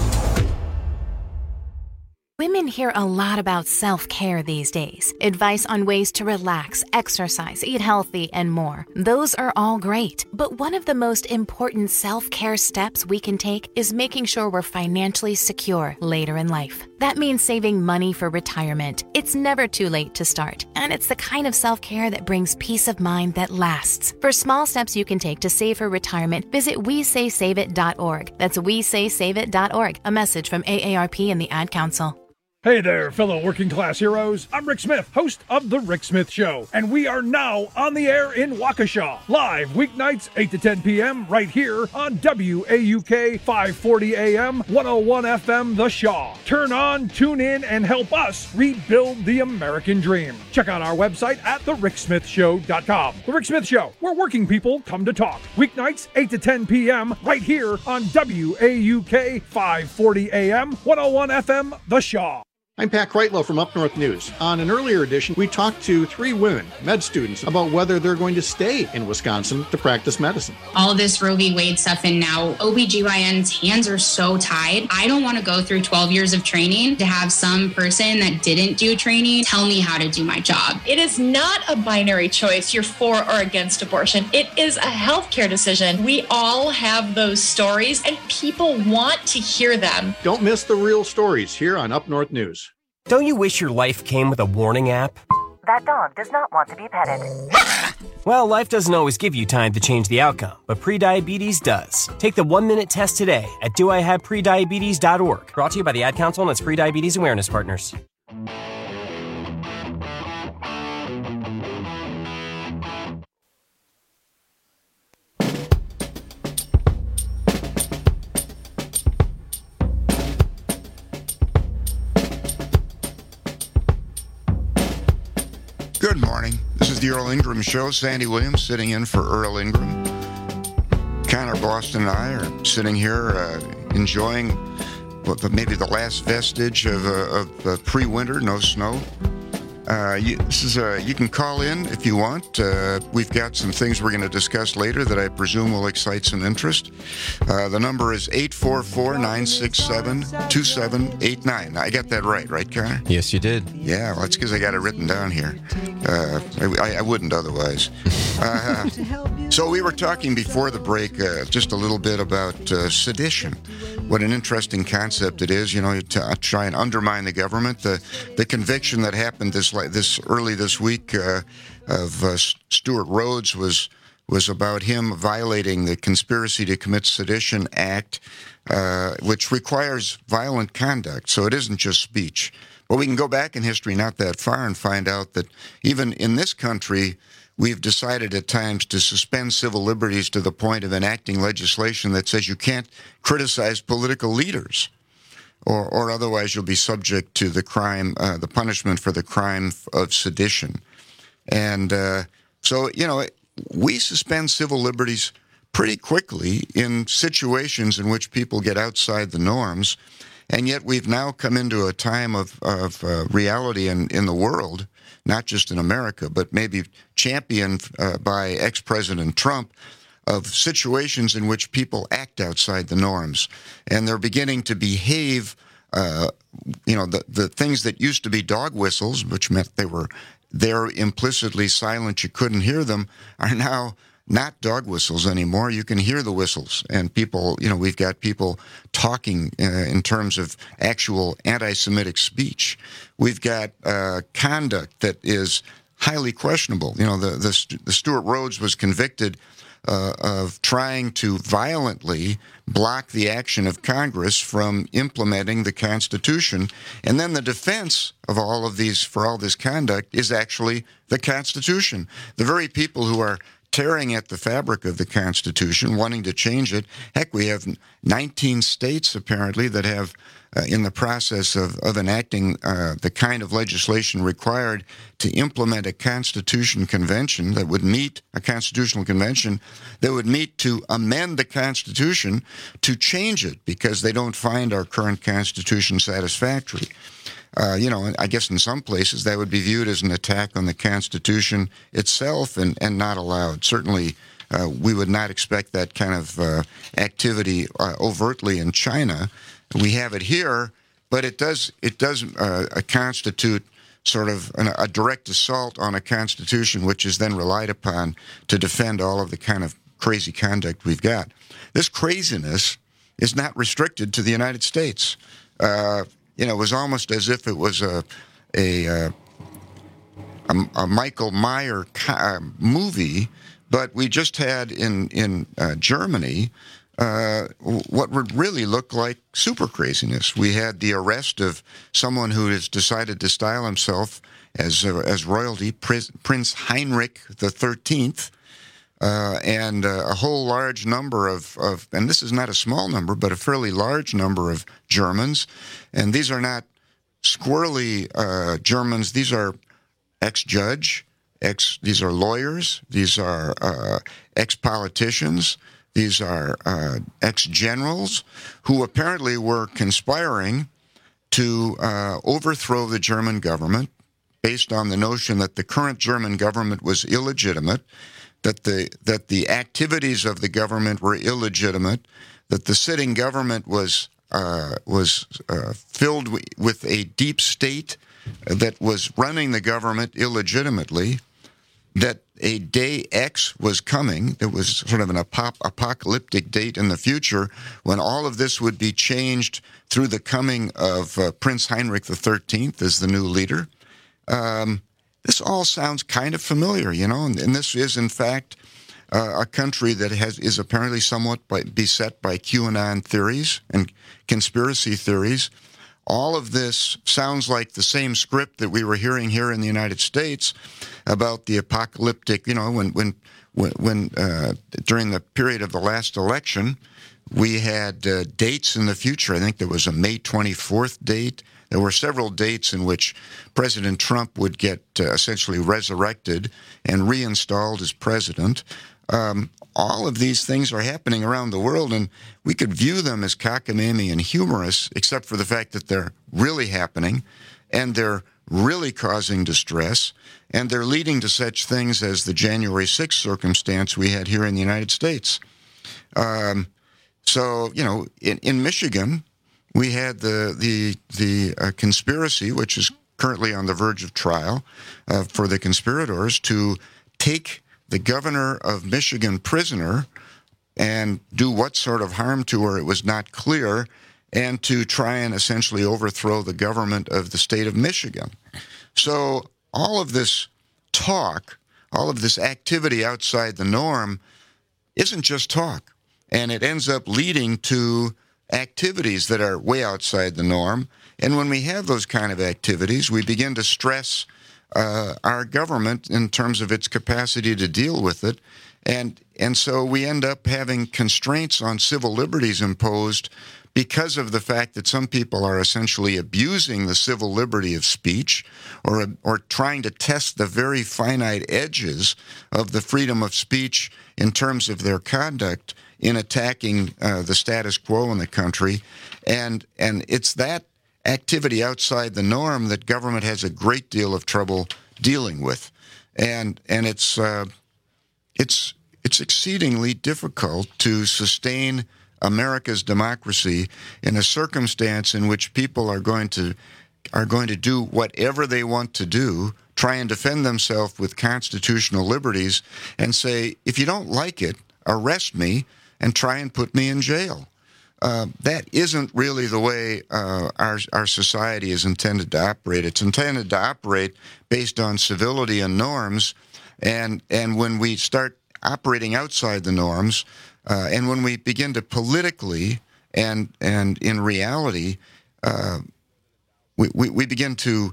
Speaker 11: Women hear a lot about self-care these days. Advice on ways to relax, exercise, eat healthy, and more. Those are all great. But one of the most important self-care steps we can take is making sure we're financially secure later in life. That means saving money for retirement. It's never too late to start, and it's the kind of self-care that brings peace of mind that lasts. For small steps you can take to save for retirement, visit we say save it dot org. That's we say save it dot org. A message from A A R P and the Ad Council.
Speaker 22: Hey there, fellow working class heroes. I'm Rick Smith, host of The Rick Smith Show, and we are now on the air in Waukesha, live weeknights eight to ten p.m. right here on W A U K five forty A M, one oh one F M, The Shaw. Turn on, tune in, and help us rebuild the American dream. Check out our website at the rick smith show dot com. The Rick Smith Show, where working people come to talk. Weeknights eight to ten p.m. right here on W A U K five forty A M, one oh one F M, The Shaw.
Speaker 23: I'm Pat Kreitlow from Up North News. On an earlier edition, we talked to three women, med students, about whether they're going to stay in Wisconsin to practice medicine.
Speaker 24: All this Roe v. Wade stuff, and now O B G Y N's hands are so tied. I don't want to go through twelve years of training to have some person that didn't do training tell me how to do my job.
Speaker 25: It is not a binary choice, you're for or against abortion. It is a healthcare decision. We all have those stories, and people want to hear them.
Speaker 23: Don't miss the real stories here on Up North News.
Speaker 26: Don't you wish your life came with a warning app?
Speaker 27: That dog does not want to be petted.
Speaker 26: Well, life doesn't always give you time to change the outcome, but prediabetes does. Take the one-minute test today at do I have prediabetes dot org. Brought to you by the Ad Council and its Prediabetes Awareness Partners.
Speaker 15: Good morning. This is the Earl Ingram Show. Sandy Williams sitting in for Earl Ingram. Connor Boston and I are sitting here uh, enjoying what the, maybe the last vestige of, uh, of uh, pre-winter, no snow. Uh, you, this is uh, you can call in if you want. Uh, we've got some things we're going to discuss later that I presume will excite some interest. Uh, the number is eight four four, nine six seven, two seven eight nine. I got that right, right, Connor?
Speaker 16: Yes, you did.
Speaker 15: Yeah, well, that's because I got it written down here. Uh, I, I wouldn't otherwise. Uh, so we were talking before the break uh, just a little bit about uh, sedition. What an interesting concept it is, you know, to try and undermine the government. The the conviction that happened this this early this week uh, of uh, Stuart Rhodes was was about him violating the Conspiracy to Commit Sedition Act, uh, which requires violent conduct. So it isn't just speech. But we can go back in history not that far and find out that even in this country, we've decided at times to suspend civil liberties to the point of enacting legislation that says you can't criticize political leaders, or, or otherwise you'll be subject to the crime, uh, the punishment for the crime of sedition. And uh, so, you know, we suspend civil liberties pretty quickly in situations in which people get outside the norms. And yet we've now come into a time of, of uh, reality in, in the world not just in America, but maybe championed uh, by ex-President Trump, of situations in which people act outside the norms, and they're beginning to behave, uh, you know, the, the things that used to be dog whistles, which meant they were there implicitly silent, you couldn't hear them, are now not dog whistles anymore. You can hear the whistles, and people, you know, we've got people talking uh, in terms of actual anti-Semitic speech. We've got uh, conduct that is highly questionable. You know, the, the, the Stuart Rhodes was convicted Uh, of trying to violently block the action of Congress from implementing the Constitution. And then the defense of all of these, for all this conduct, is actually the Constitution. The very people who are tearing at the fabric of the Constitution, wanting to change it. Heck, we have nineteen states, apparently, that have, uh, in the process of, of enacting uh, the kind of legislation required to implement a Constitution Convention that would meet, a Constitutional Convention that would meet to amend the Constitution to change it because they don't find our current Constitution satisfactory. Uh, you know, I guess in some places that would be viewed as an attack on the Constitution itself and, and not allowed. Certainly, uh, we would not expect that kind of uh, activity uh, overtly in China. We have it here, but it does it does uh, constitute sort of an, a direct assault on a Constitution, which is then relied upon to defend all of the kind of crazy conduct we've got. This craziness is not restricted to the United States. Uh, You know, it was almost as if it was a a, uh, a, a Michael Meyer uh, movie, but we just had in in uh, Germany uh, what would really look like super craziness. We had the arrest of someone who has decided to style himself as uh, as royalty, Prince Heinrich the thirteenth. Uh, and uh, a whole large number of, of, and this is not a small number, but a fairly large number of Germans. And these are not squirrely uh, Germans. These are ex-judge, ex. These are lawyers. These are uh, ex-politicians. These are uh, ex-generals who apparently were conspiring to uh, overthrow the German government based on the notion that the current German government was illegitimate, that the that the activities of the government were illegitimate, that the sitting government was uh, was uh, filled w- with a deep state that was running the government illegitimately, that a day X was coming, there was sort of an ap- apocalyptic date in the future when all of this would be changed through the coming of uh, Prince Heinrich the thirteenth as the new leader. Um, This all sounds kind of familiar, you know, and, and this is, in fact, uh, a country that has is apparently somewhat by, beset by QAnon theories and conspiracy theories. All of this sounds like the same script that we were hearing here in the United States about the apocalyptic, you know, when when when, when uh, during the period of the last election, we had uh, dates in the future. I think there was a May twenty-fourth date. There were several dates in which President Trump would get uh, essentially resurrected and reinstalled as president. Um, all of these things are happening around the world, and we could view them as cockamamie and humorous, except for the fact that they're really happening, and they're really causing distress, and they're leading to such things as the January sixth circumstance we had here in the United States. Um, so, you know, in, in Michigan, we had the the the uh, conspiracy, which is currently on the verge of trial, uh, for the conspirators to take the governor of Michigan prisoner and do what sort of harm to her, it was not clear, and to try and essentially overthrow the government of the state of Michigan. So all of this talk, all of this activity outside the norm isn't just talk, and it ends up leading to activities that are way outside the norm. And when we have those kind of activities, we begin to stress uh, our government in terms of its capacity to deal with it. And and so we end up having constraints on civil liberties imposed because of the fact that some people are essentially abusing the civil liberty of speech or or trying to test the very finite edges of the freedom of speech in terms of their conduct in attacking uh, the status quo in the country. And and it's that activity outside the norm that government has a great deal of trouble dealing with, and and it's uh, it's it's exceedingly difficult to sustain America's democracy in a circumstance in which people are going to are going to do whatever they want to do, try and defend themselves with constitutional liberties, and say, if you don't like it, arrest me and try and put me in jail. Uh, that isn't really the way uh, our our society is intended to operate. It's intended to operate based on civility and norms, and and when we start operating outside the norms, uh, and when we begin to politically and and in reality, uh, we, we we begin to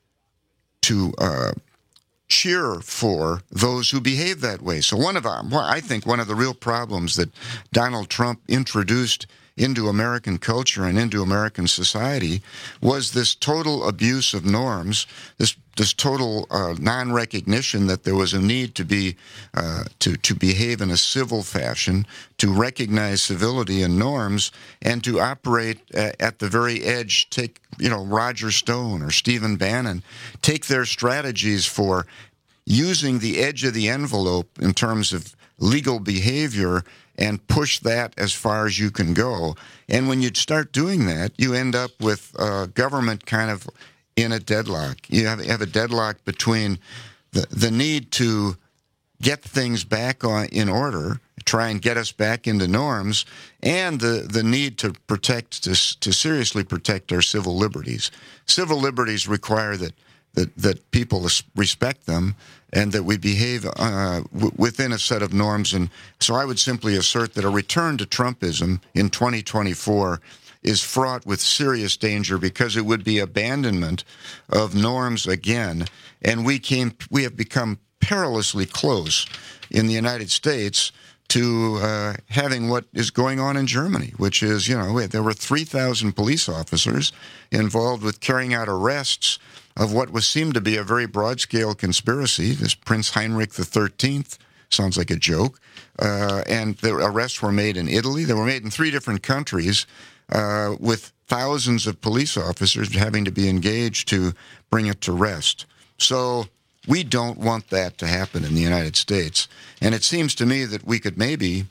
Speaker 15: to uh, cheer for those who behave that way. So one of our, I think one of the real problems that Donald Trump introduced into American culture and into American society was this total abuse of norms, this this total uh, non-recognition that there was a need to be uh, to to behave in a civil fashion, to recognize civility and norms, and to operate uh, at the very edge. Take you know Roger Stone or Stephen Bannon, take their strategies for using the edge of the envelope in terms of legal behavior and push that as far as you can go. And when you start doing that, you end up with uh, government kind of in a deadlock. You have, have a deadlock between the, the need to get things back on, in order, try and get us back into norms, and the, the need to protect, to, to seriously protect our civil liberties. Civil liberties require that that, that people respect them and that we behave uh, w- within a set of norms. And so I would simply assert that a return to Trumpism in twenty twenty-four is fraught with serious danger because it would be abandonment of norms again. And we came, we have become perilously close in the United States to uh, having what is going on in Germany, which is, you know, there were three thousand police officers involved with carrying out arrests of what was seemed to be a very broad-scale conspiracy. This Prince Heinrich the thirteenth sounds like a joke. Uh, and the arrests were made in Italy. They were made in three different countries uh, with thousands of police officers having to be engaged to bring it to rest. So we don't want that to happen in the United States. And it seems to me that we could maybe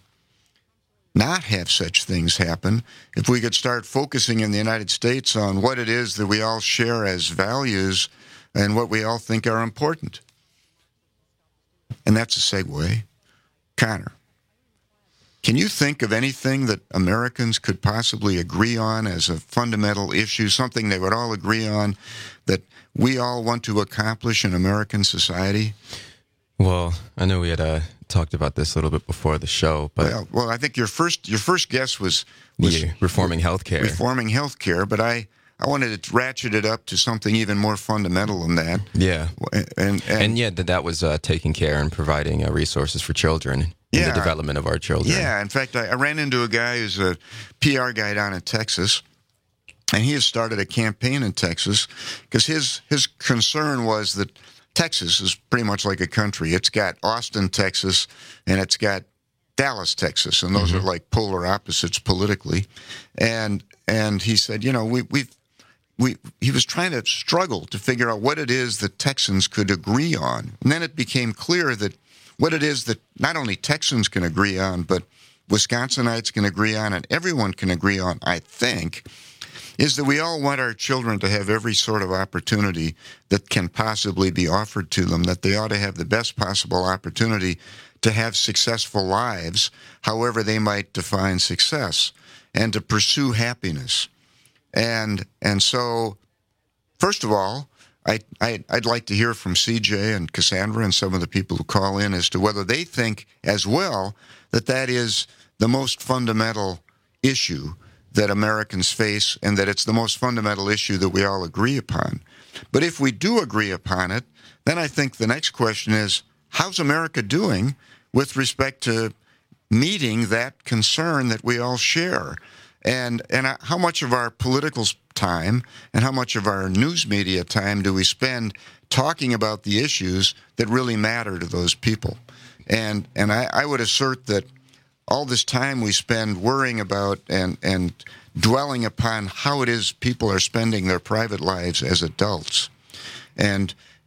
Speaker 15: not have such things happen if we could start focusing in the United States on what it is that we all share as values and what we all think are important. And that's a segue. Connor, can you think of anything that Americans could possibly agree on as a fundamental issue, something they would all agree on that we all want to accomplish in American society?
Speaker 16: Well, I know we had uh, talked about this a little bit before the show, but
Speaker 15: well, well I think your first your first guess was, was
Speaker 16: yeah, reforming healthcare.
Speaker 15: Reforming healthcare, but I, I wanted to ratchet it up to something even more fundamental than that.
Speaker 16: Yeah,
Speaker 15: and and,
Speaker 16: and yeah, that that was uh, taking care and providing uh, resources for children in
Speaker 15: yeah,
Speaker 16: the development of our children.
Speaker 15: Yeah, in fact, I, I ran into a guy who's a P R guy down in Texas. And he has started a campaign in Texas because his his concern was that Texas is pretty much like a country. It's got Austin, Texas, and it's got Dallas, Texas, and those mm-hmm. are like polar opposites politically. And and he said, you know, we we we he was trying to struggle to figure out what it is that Texans could agree on. And then it became clear that what it is that not only Texans can agree on, but Wisconsinites can agree on, and everyone can agree on, I think, is that we all want our children to have every sort of opportunity that can possibly be offered to them, that they ought to have the best possible opportunity to have successful lives, however they might define success, and to pursue happiness. And and so, first of all, I, I, I'd like to hear from C J and Cassandra and some of the people who call in as to whether they think as well that that is the most fundamental issue that Americans face, and that it's the most fundamental issue that we all agree upon. But if we do agree upon it, then I think the next question is, how's America doing with respect to meeting that concern that we all share? And and how much of our political time and how much of our news media time do we spend talking about the issues that really matter to those people? And and I, I would assert that all this time we spend worrying about and, and dwelling upon how it is people are spending their private lives as adults, and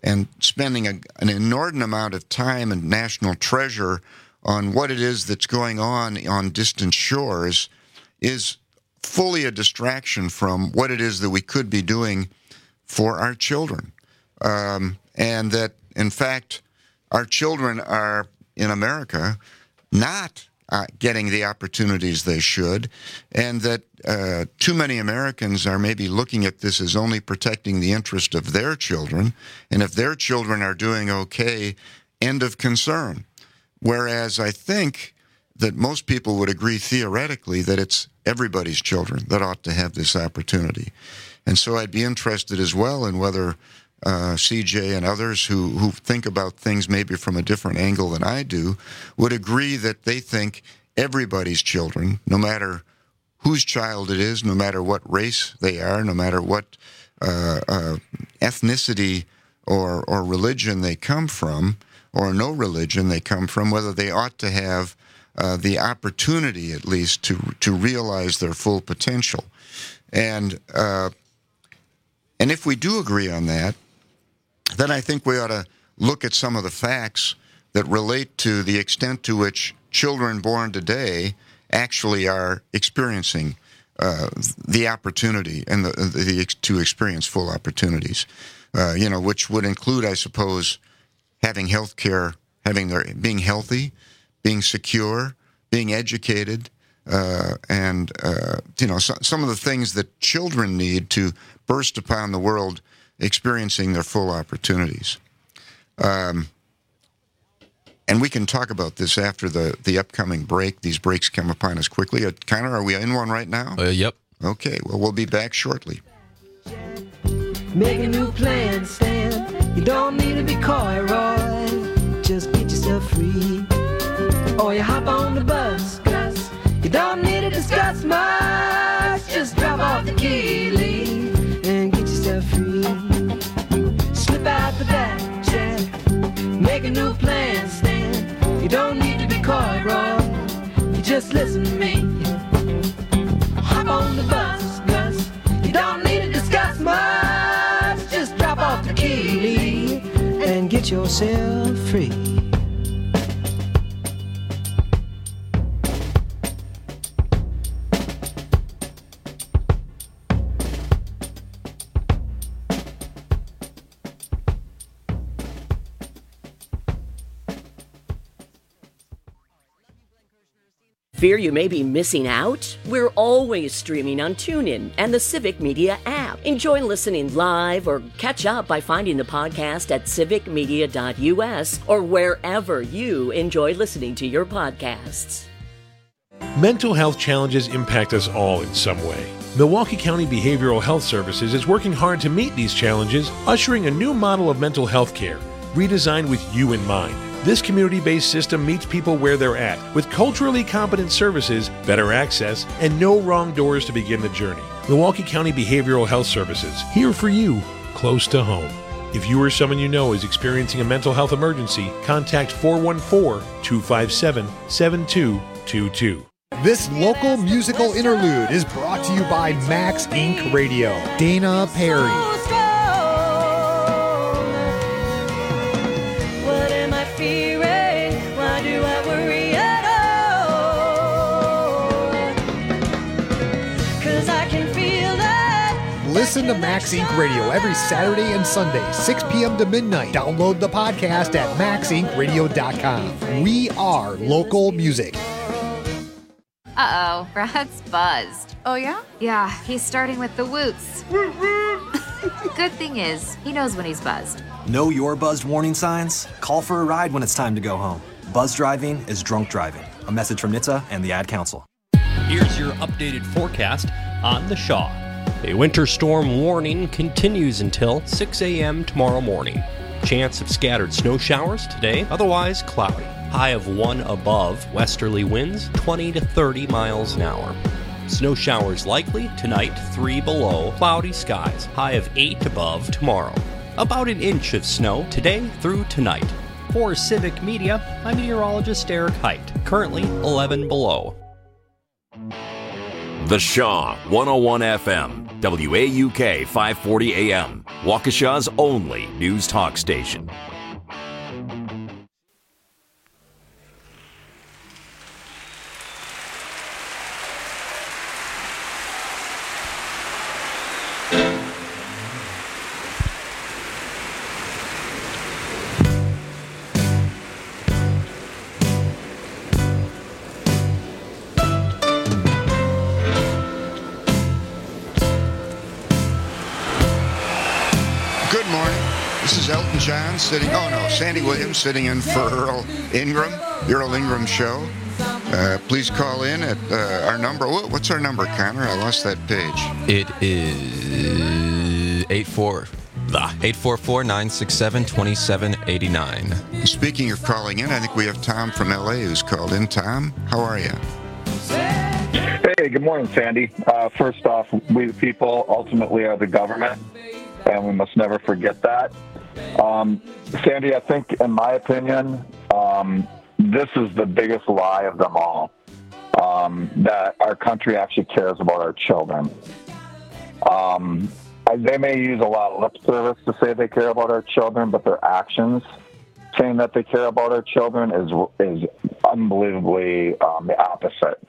Speaker 15: and spending a, an inordinate amount of time and national treasure on what it is that's going on on distant shores is fully a distraction from what it is that we could be doing for our children. Um, and that, in fact, our children are, in America, not uh, getting the opportunities they should, and that uh, too many Americans are maybe looking at this as only protecting the interest of their children, and if their children are doing okay, end of concern. Whereas I think that most people would agree theoretically that it's everybody's children that ought to have this opportunity. And so I'd be interested as well in whether uh, C J and others who, who think about things maybe from a different angle than I do would agree that they think everybody's children, no matter whose child it is, no matter what race they are, no matter what uh, uh, ethnicity or, or religion they come from, or no religion they come from, whether they ought to have uh, the opportunity, at least, to to realize their full potential. And uh, and if we do agree on that, then I think we ought to look at some of the facts that relate to the extent to which children born today actually are experiencing uh, the opportunity and the, the, the to experience full opportunities. Uh, you know, which would include, I suppose, having health care, having their, being healthy, being secure, being educated, uh, and, uh, you know, so, some of the things that children need to burst upon the world experiencing their full opportunities. Um, and we can talk about this after the, the upcoming break. These breaks come upon us quickly. Uh, Connor, are we in one right now?
Speaker 16: Uh, yep.
Speaker 15: Okay, well, we'll be back shortly.
Speaker 2: Make a new plan, Stan. You don't need to be coy, Roy. Just get yourself free. Or you hop on the bus, Gus. You don't need to discuss much. Just drop off the key, Lee, and get yourself free. Slip out the back, Jack. Make a new plan, Stan. You don't need to be coy, Roy. You just listen to me. Hop on the bus, Gus. You don't need to discuss much. Drop off the key and get yourself free.
Speaker 6: Fear you may be missing out? We're always streaming on TuneIn and the Civic Media app. Enjoy listening live or catch up by finding the podcast at civic media dot u s or wherever you enjoy listening to your podcasts.
Speaker 13: Mental health challenges impact us all in some way. Milwaukee County Behavioral Health Services is working hard to meet these challenges, ushering a new model of mental health care, redesigned with you in mind. This community-based system meets people where they're at, with culturally competent services, better access, and no wrong doors to begin the journey. Milwaukee County Behavioral Health Services, here for you, close to home. If you or someone you know is experiencing a mental health emergency, contact four one four, two five seven, seven two two two.
Speaker 17: This local musical interlude is brought to you by Max Incorporated. Radio. Dana Perry. Listen to Max Incorporated. Radio every Saturday and Sunday, six p.m. to midnight. Download the podcast at max inc radio dot com. We are local music.
Speaker 4: Uh-oh, Brad's buzzed.
Speaker 5: Oh, yeah?
Speaker 4: Yeah, he's starting with the woots. Good thing is, he knows when he's buzzed.
Speaker 7: Know your buzzed warning signs? Call for a ride when it's time to go home. Buzz driving is drunk driving. A message from N H T S A and the Ad Council.
Speaker 18: Here's your updated forecast on the Shaw. A winter storm warning continues until six a.m. tomorrow morning. Chance of scattered snow showers today, otherwise cloudy. High of one above, westerly winds twenty to thirty miles an hour. Snow showers likely tonight, three below, cloudy skies. High of eight above tomorrow. About an inch of snow today through tonight. For Civic Media, I'm meteorologist Eric Height. Currently eleven below.
Speaker 1: The Shaw one oh one F M. W A U K five forty A M, Waukesha's only news talk station.
Speaker 15: John sitting, oh no, Sandy Williams sitting in for Earl Ingram, the Earl Ingram Show. Uh, please call in at uh, our number. What's our number, Connor? I lost that page.
Speaker 16: It is eight four eight four four, nine six seven, two seven eight nine.
Speaker 15: Speaking of calling in, I think we have Tom from L A who's called in. Tom, how are you?
Speaker 5: Hey, good morning, Sandy. Uh, first off, we the people ultimately are the government, and we must never forget that. Um, Sandy, I think, in my opinion, um, this is the biggest lie of them all, um, that our country actually cares about our children. Um, they may use a lot of lip service to say they care about our children, but their actions saying that they care about our children is is unbelievably um, the opposite.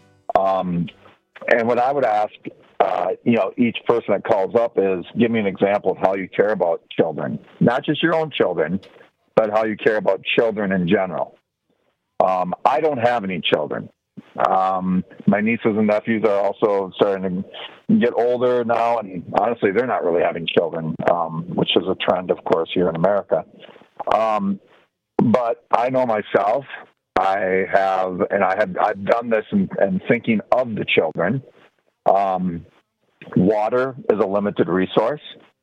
Speaker 5: Um, and what I would ask Uh, you know, each person that calls up is, give me an example of how you care about children. Not just your own children, but how you care about children in general. Um, I don't have any children. Um, my nieces and nephews are also starting to get older now, and honestly, they're not really having children, um, which is a trend, of course, here in America. Um, but I know myself. I have, and I have, I've done this in, in thinking of the children. Um, water is a limited resource.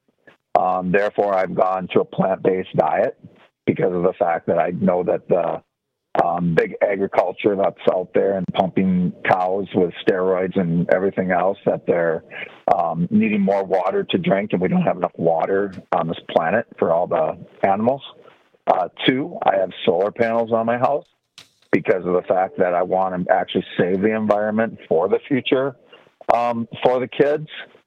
Speaker 5: Um, therefore, I've gone to a plant-based diet because of the fact that I know that the um, big agriculture that's out there and pumping cows with steroids and everything else, that they're um, needing more water to drink, and we don't have enough water on this planet for all the animals. Uh, two, I have solar panels on my house because of the fact that I want to actually save the environment for the future. Um, for the kids.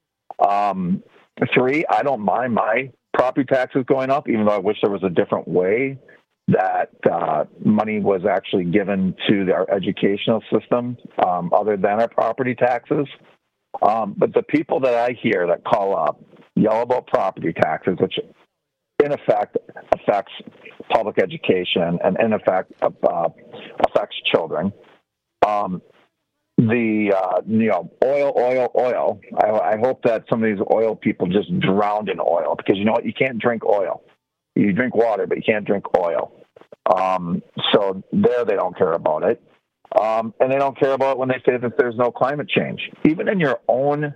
Speaker 5: Um, three, I don't mind my property taxes going up, even though I wish there was a different way that uh, money was actually given to the, our educational system um, other than our property taxes. Um, but the people that I hear that call up yell about property taxes, which in effect affects public education and in effect uh, affects children. Um, The, uh, you know, oil, oil, oil. I, I hope that some of these oil people just drowned in oil because, you know what, you can't drink oil. You drink water, but you can't drink oil. Um, so there they don't care about it. Um, and they don't care about it when they say that there's no climate change. Even in your own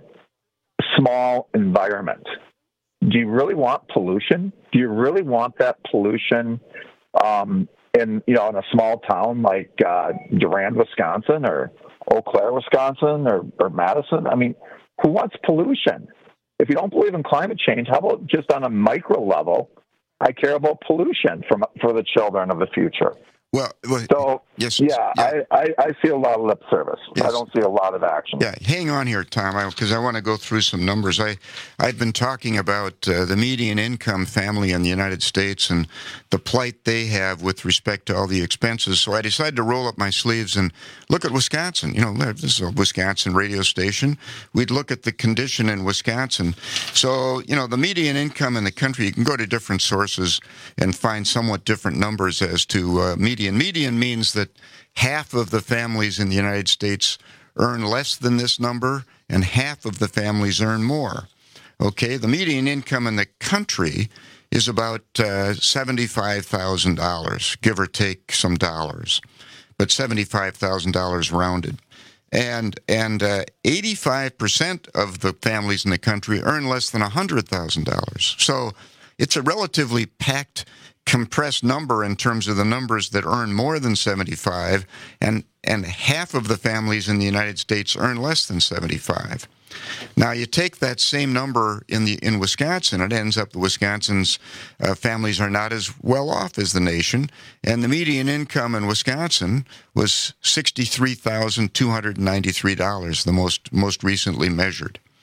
Speaker 5: small environment, do you really want pollution? Do you really want that pollution um, in, you know, in a small town like uh, Durand, Wisconsin, or Eau Claire, Wisconsin, or, or Madison? I mean, who wants pollution? If you don't believe in climate change, how about just on a micro level, I care about pollution for, for the children of the future.
Speaker 15: Well, well
Speaker 5: so,
Speaker 15: yes,
Speaker 5: yeah,
Speaker 15: yeah.
Speaker 5: I, I, I see a lot of lip service.
Speaker 15: Yes.
Speaker 5: I don't see a lot of action.
Speaker 15: Yeah, hang on here, Tom, because I, I want to go through some numbers. I, I've been talking about uh, the median income family in the United States and the plight they have with respect to all the expenses. So I decided to roll up my sleeves and look at Wisconsin. You know, this is a Wisconsin radio station. We'd look at the condition in Wisconsin. So, you know, the median income in the country, you can go to different sources and find somewhat different numbers as to uh, median. Median means that half of the families in the United States earn less than this number, and half of the families earn more. Okay, the median income in the country is about uh, seventy-five thousand dollars, give or take some dollars, but seventy-five thousand dollars rounded. And and uh, eighty-five percent of the families in the country earn less than one hundred thousand dollars. So it's a relatively packed, compressed number in terms of the numbers that earn more than seventy-five, and and half of the families in the United States earn less than seventy-five. Now, you take that same number in the in Wisconsin, it ends up that Wisconsin's uh, families are not as well off as the nation, and the median income in Wisconsin was sixty-three thousand two hundred ninety-three dollars, the most most recently measured.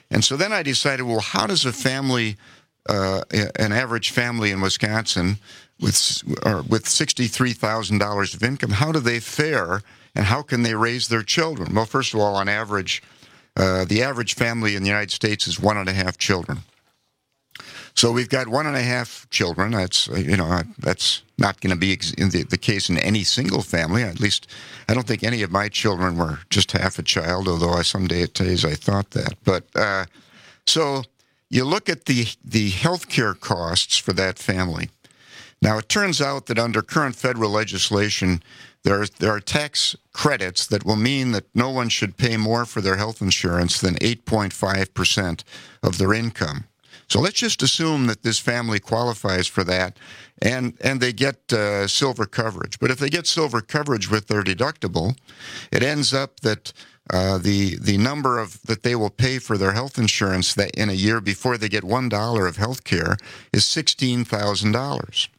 Speaker 15: And so then I decided, well, how does a family, uh, an average family in Wisconsin with or with sixty-three thousand dollars of income, how do they fare and how can they raise their children? Well, first of all, on average, uh, the average family in the United States is one and a half children. So we've got one and a half children. That's, you know, that's not going to be in the, the case in any single family. At least I don't think any of my children were just half a child, although I some days I thought that. But uh, so you look at the, the health care costs for that family. Now, it turns out that under current federal legislation, there are, there are tax credits that will mean that no one should pay more for their health insurance than eight point five percent of their income. So let's just assume that this family qualifies for that, and, and they get uh, silver coverage. But if they get silver coverage with their deductible, it ends up that uh, the the number of that they will pay for their health insurance that in a year before they get one dollar of health care is sixteen thousand dollars.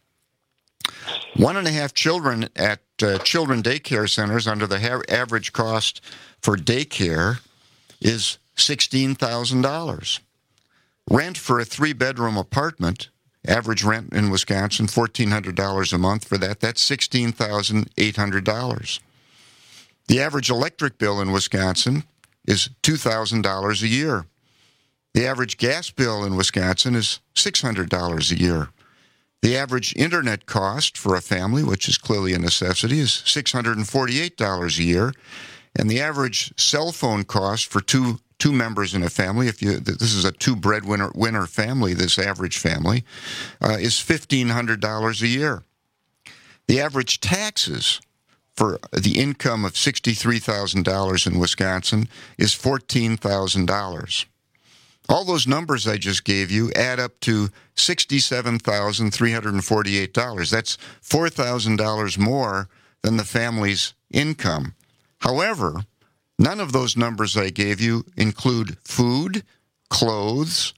Speaker 15: One and a half children at uh, children daycare centers under the ha- average cost for daycare is sixteen thousand dollars. Rent for a three-bedroom apartment, average rent in Wisconsin, fourteen hundred dollars a month for that. That's sixteen thousand eight hundred dollars. The average electric bill in Wisconsin is two thousand dollars a year. The average gas bill in Wisconsin is six hundred dollars a year. The average internet cost for a family, which is clearly a necessity, is six hundred forty-eight dollars a year. And the average cell phone cost for two two members in a family, if you this is a two breadwinner winner family, this average family, uh, is fifteen hundred dollars a year. The average taxes for the income of sixty-three thousand dollars in Wisconsin is fourteen thousand dollars. All those numbers I just gave you add up to sixty-seven thousand three hundred forty-eight dollars. That's four thousand dollars more than the family's income. However, none of those numbers I gave you include food, clothes,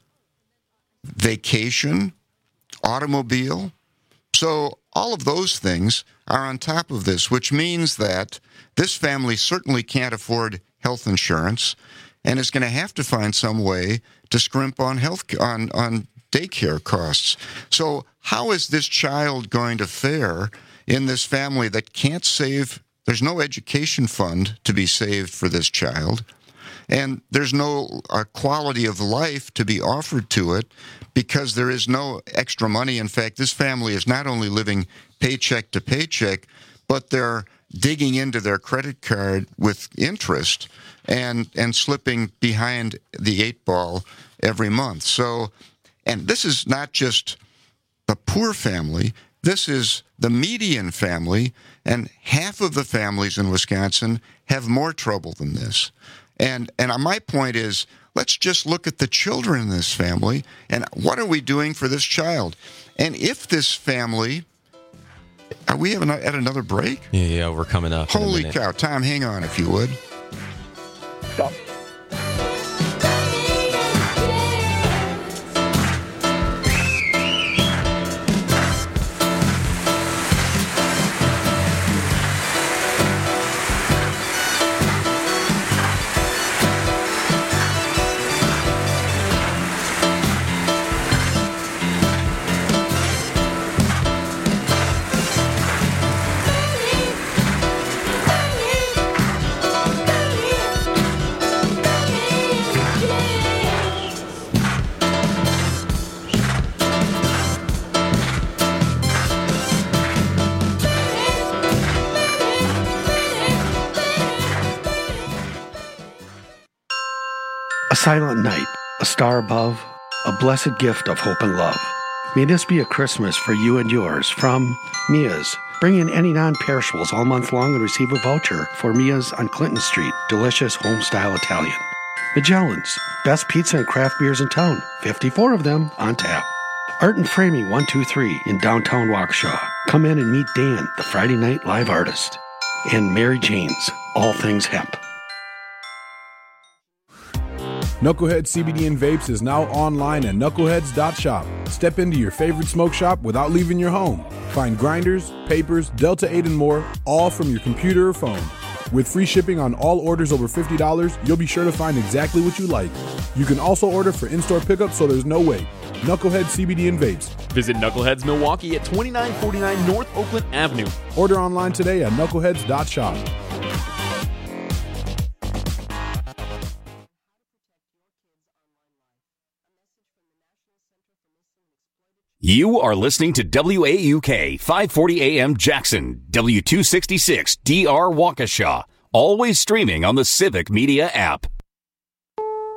Speaker 15: vacation, automobile. So all of those things are on top of this, which means that this family certainly can't afford health insurance and is going to have to find some way to scrimp on health on, on daycare costs. So how is this child going to fare in this family that can't save? There's no education fund to be saved for this child, and there's no uh, quality of life to be offered to it because there is no extra money. In fact, this family is not only living paycheck to paycheck, but they're digging into their credit card with interest and and slipping behind the eight ball every month. So, and this is not just the poor family. This is the median family, and half of the families in Wisconsin have more trouble than this. And and my point is, let's just look at the children in this family, and what are we doing for this child? And if this family, are we having at another break?
Speaker 16: Yeah, yeah, we're coming up.
Speaker 15: Holy cow. Tom, hang on if you would.
Speaker 5: Stop.
Speaker 8: A silent night, a star above, a blessed gift of hope and love. May this be a Christmas for you and yours from Mia's. Bring in any non-perishables all month long and receive a voucher for Mia's on Clinton Street, delicious home-style Italian. Magellan's, best pizza and craft beers in town, fifty-four of them on tap. Art and Framing one two three in downtown Waukesha. Come in and meet Dan, the Friday night live artist. And Mary Jane's, all things hemp.
Speaker 9: Knucklehead C B D and Vapes is now online at knuckleheads dot shop. Step into your favorite smoke shop without leaving your home. Find grinders, papers, Delta eight and more, all from your computer or phone. With free shipping on all orders over fifty dollars, you'll be sure to find exactly what you like. You can also order for in-store pickup, so there's no wait. Knucklehead C B D and Vapes.
Speaker 3: Visit Knuckleheads Milwaukee at twenty-nine forty-nine North Oakland Avenue.
Speaker 9: Order online today at knuckleheads dot shop.
Speaker 1: You are listening to W A U K five forty A M Jackson, W two sixty-six D R Waukesha, always streaming on the Civic Media app.